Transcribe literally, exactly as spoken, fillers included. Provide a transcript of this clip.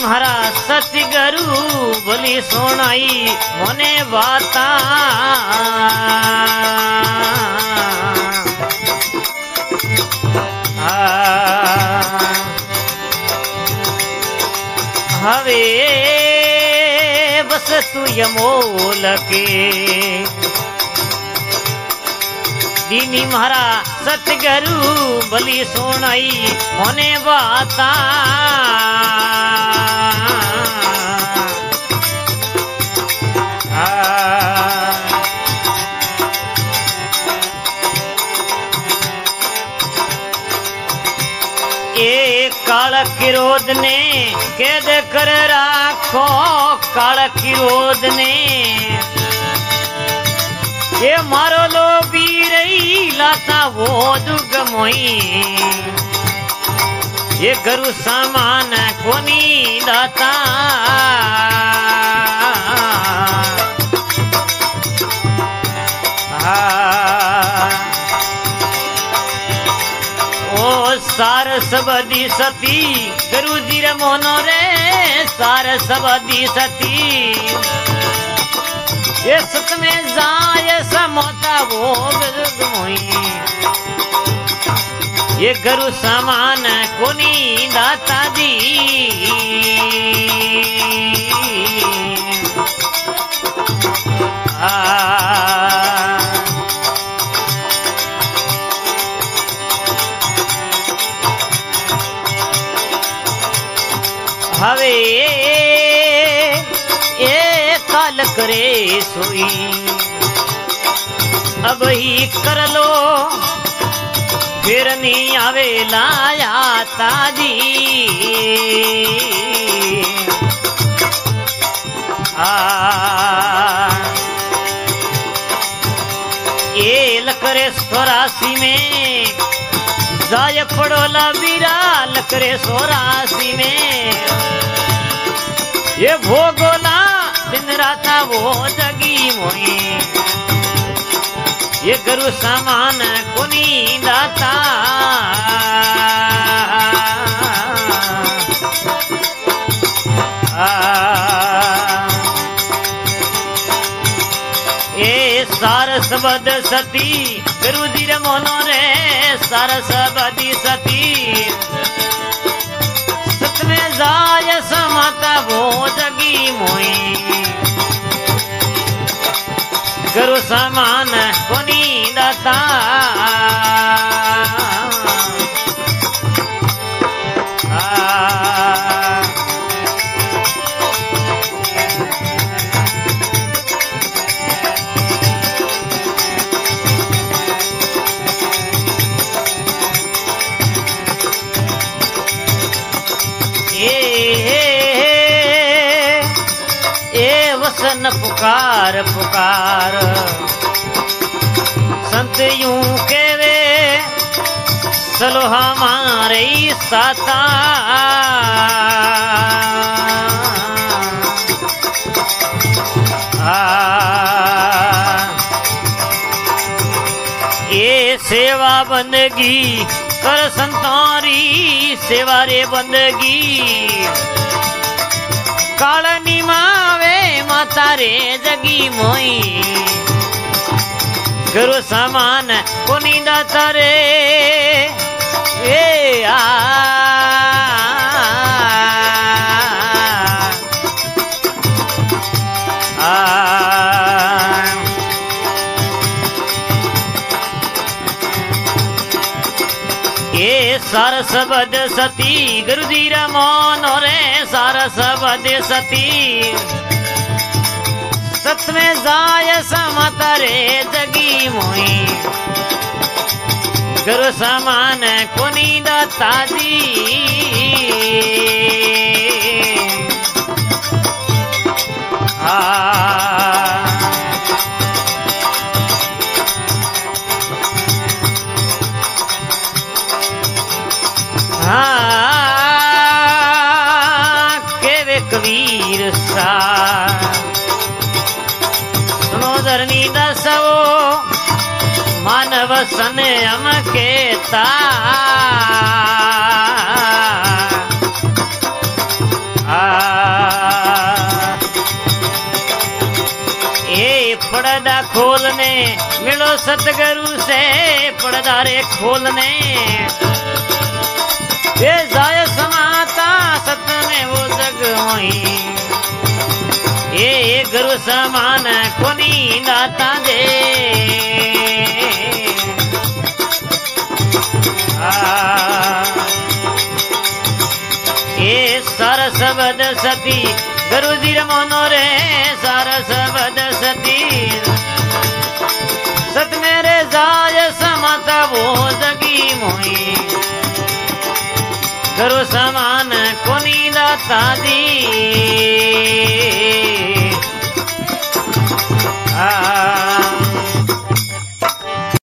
मारा सतगुरु बोली सोनाई मोने बाता हवे बस तू यमोल के दीनी मारा सतगुरु बोली सोनाई मोने बाता काल किरोध ने कैद कर राखो काल किरोध ने ये मारो लो बीरई लाता वो दुगमोई ये गरु सामान कोनी दाता सार सबदी सती गुरु जी रे मोनो रे सार सबदी सती ये सत में जाय समोता भोग मोई ये गुरु समान कोनी दाता जी हवे ये काल करे सोई अब ही कर लो फिर नहीं आवे लाया ताजी आ ये लकरे सोरासी में जाय पड़ोला बीरा लकरे सोरासी में ये भोगोला दिन रात वो जगी मोई ये गुरु सामान कोनी दाता ये सारस बद सती गुरु जी रे मोनो रे सारस बदी सती सत में जाय समता वो जगी मोई गुरु समान कोनी दाता वसन पुकार पुकार संत यूं केवे चलो हमारे साता ये सेवा बंदगी कर संतारी सेवा रे बंदगी कालनी मावे माता रे जगी मोई गुरु समान कोनी दाता रे ए आ ये सारस बद सती गुरु जी रमोन रे सारस बद सती सत में जाय समत रे जगी मोई गुरु समान कोनी दाता जी कबीर सा सुनो धरनी दसो मानव सन हम केता आ पड़दा खोलने मिलो सतगुरु से पड़दा रे खोलने ये जाय समाता सत में वो जग होई ये गुरु समान कोनी दाता दे ये सार सबद सती गुरु जी मोनो रे सार सबद सती सत मेरे जाय समाता वो जगी मोई गुरु समान कोनी दाता दी आ